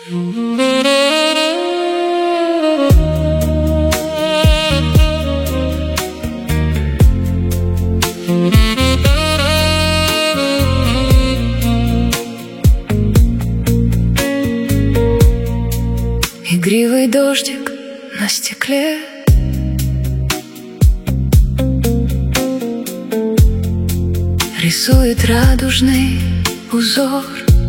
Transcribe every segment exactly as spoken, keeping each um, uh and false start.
Игривый дождик на стекле, рисует радужный узор.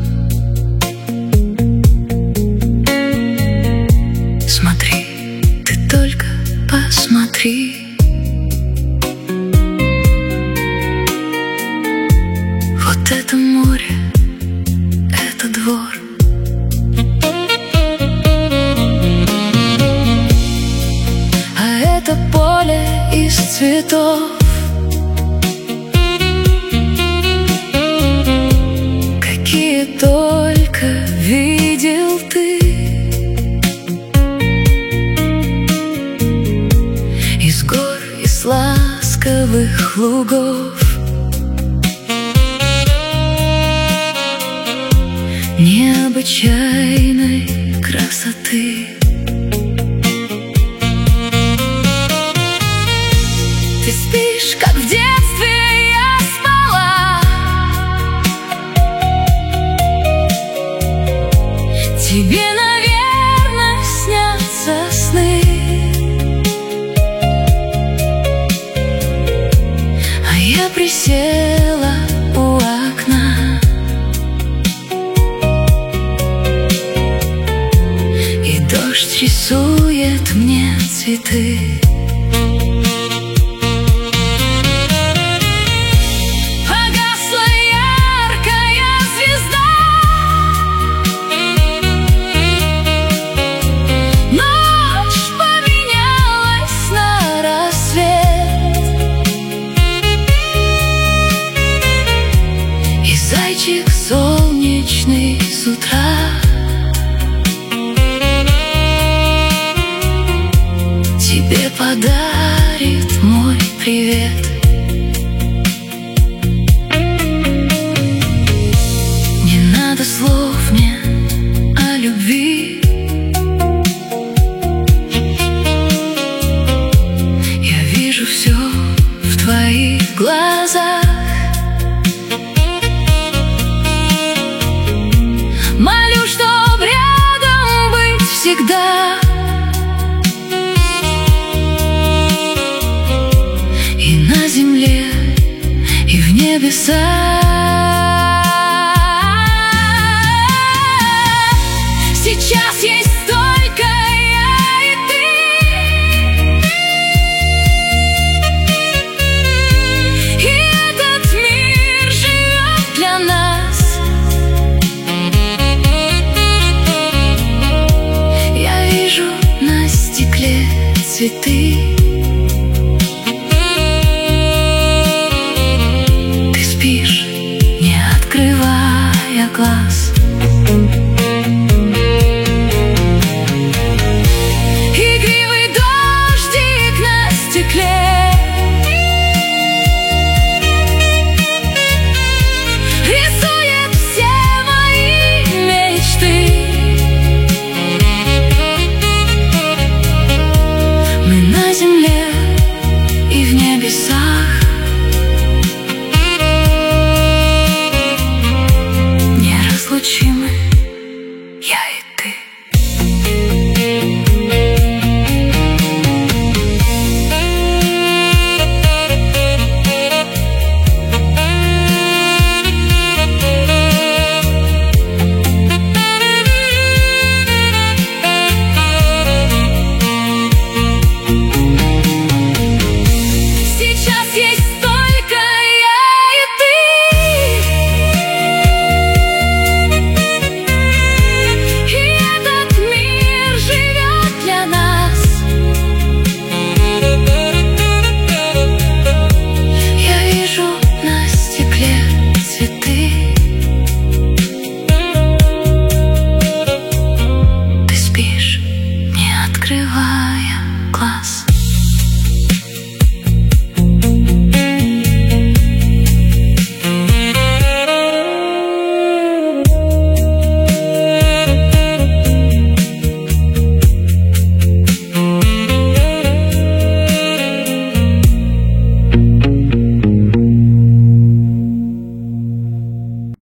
Смотри, ты только посмотри. Вот это море, это двор. А это поле из цветов. Какие только видел ты. Из гор, из ласковых лугов. Необычайной красоты. Ты спишь, как в детстве я спала. Тебе, наверное, снятся сны. А я присела у окна и дождь рисует мне цветы. Погасла яркая звезда. Ночь поменялась на рассвет. И зайчик солнечный с утра тебе подарит мой привет. Не надо слов мне о любви. Я вижу все в твоих глазах. Молю, чтоб рядом быть всегда. И на земле, и в небесах. Сейчас есть только я и ты. И этот мир живет для нас. Я вижу на стекле цветы. Ты спишь, не открывая глаз.